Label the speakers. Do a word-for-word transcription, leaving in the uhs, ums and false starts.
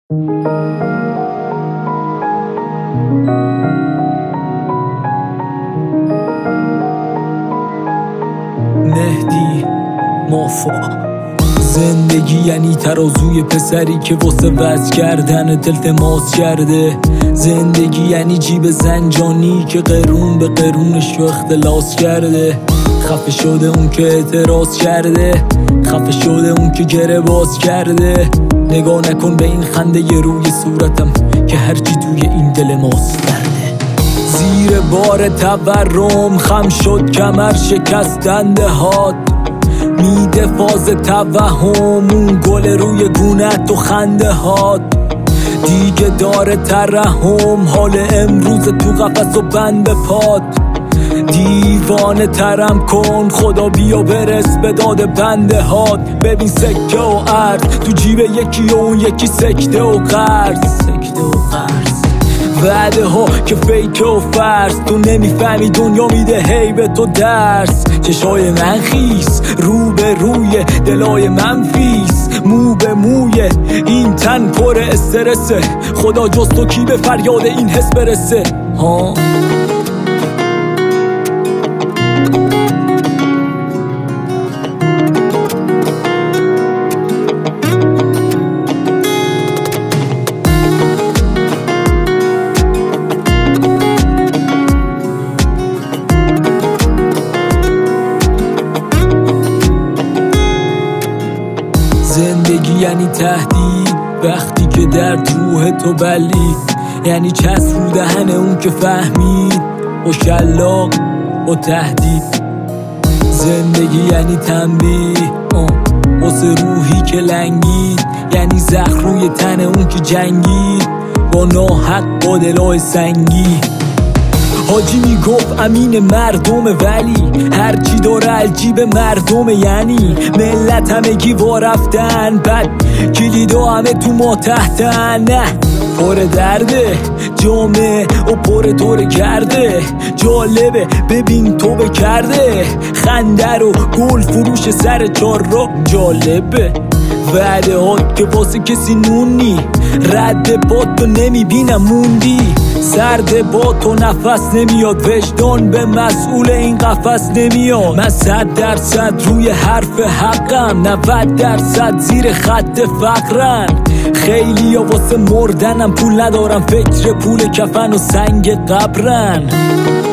Speaker 1: مهدی مافا. زندگی یعنی ترازوی پسری که واسه وز کردن التماس کرده. زندگی یعنی جیب زنجانی که قرون به قرونش رو اختلاس کرده. خفه شده اون که اعتراض کرده، خفه شده اون که گره باز کرده. نگاه نکن به این خنده ی روی صورتم که هرچی توی این دل ماست درده. زیر بار تورم خم شد کمر شکستنده هات، میده فاز توهم اون گل روی گونت و خنده هات. دیگه داره ترحم حال امروز تو قفس و بند پات. دیوانه ترم کن خدا بیا برس به داد بنده هات. ببین سکه و ارز تو جیب یکی و اون یکی سکته و قرض، سکته و قرض. وعده ها که فیک و فرض، تو نمیفهمی دنیا میده هی به تو درس. چشای من خیس رو به روی دلای من فیس، مو به موی این تن پر استرسه. خدا جز تو کی به فریاد این حس برسه ها؟ زندگی یعنی تهدید وقتی که در روح تو بلید، یعنی چسب رو دهن اون که فهمید و شلاق و تهدید. زندگی یعنی تنبیه واسه روحی که لنگید، یعنی زخم روی تن اون که جنگید با ناحق با دلای سنگی. حاجی میگفت امین مردم ولی هرچی داره الجیب مردم، یعنی ملت همگی وا رفتن بعد کلیدا همه تو ما تحتن. نه پر درده جامعه و پر طور کرده. جالبه ببین تو بکرده خنده رو گل فروش سر چار را. جالبه وعده ها که واسه کسی نونی، رد با تو نمیبینم موندی. سرد با تو نفس نمیاد، وجدان به مسئول این قفس نمیاد. من صد درصد روی حرف حقم، نود درصد زیر خط فقرن. خیلی ها واسه مردنم پول ندارم، فکر پول کفن و سنگ قبرن.